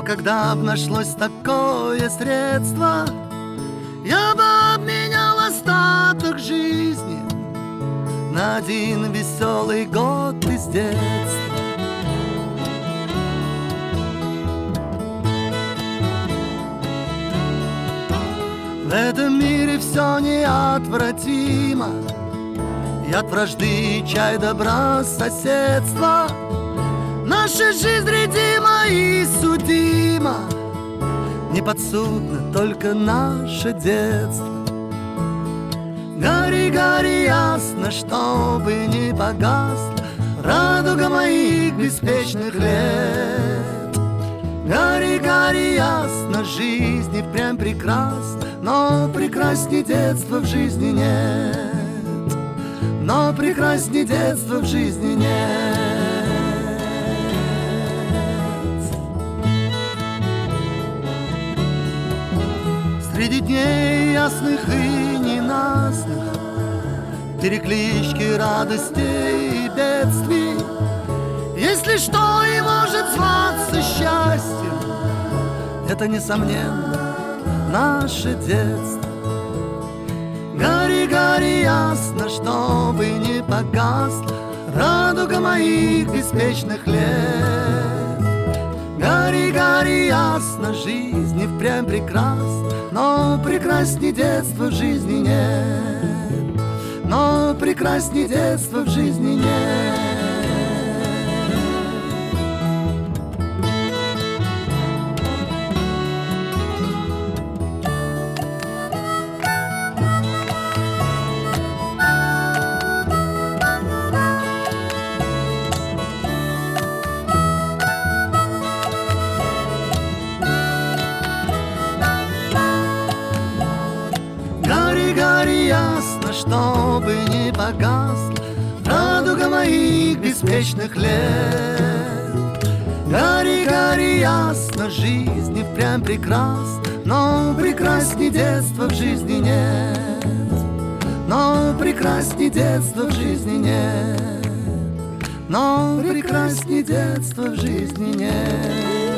когда б нашлось такое средство, я бы обменял остаток жизни на один веселый год из детства. В этом мире все неотвратимо, и от вражды чай добра соседства. Наша жизнь редима и судима, неподсудно только наше детство. Гори, гори ясно, чтобы не погасла радуга моих беспечных лет. Гори, гори ясно, жизнь и впрямь прекрасна, но прекрасней детства в жизни нет. Но прекрасней детства в жизни нет. Среди дней ясных и ненастных, переклички радостей и бедствий, если что и может зваться счастьем, это, несомненно, наше детство. Гори, гори ясно, чтобы не погасла радуга моих беспечных лет. Гори, гори ясно, жизнь и впрямь прекрасна, но прекрасней детства в жизни нет. Но прекрасней детства в жизни нет. Гори ясно, чтобы не погасла радуга моих беспечных лет. Гори, гори ясно, жизнь и впрямь прекрасна, но прекрасней детства в жизни нет. Но прекрасней детства в жизни нет. Но прекрасней детства в жизни нет.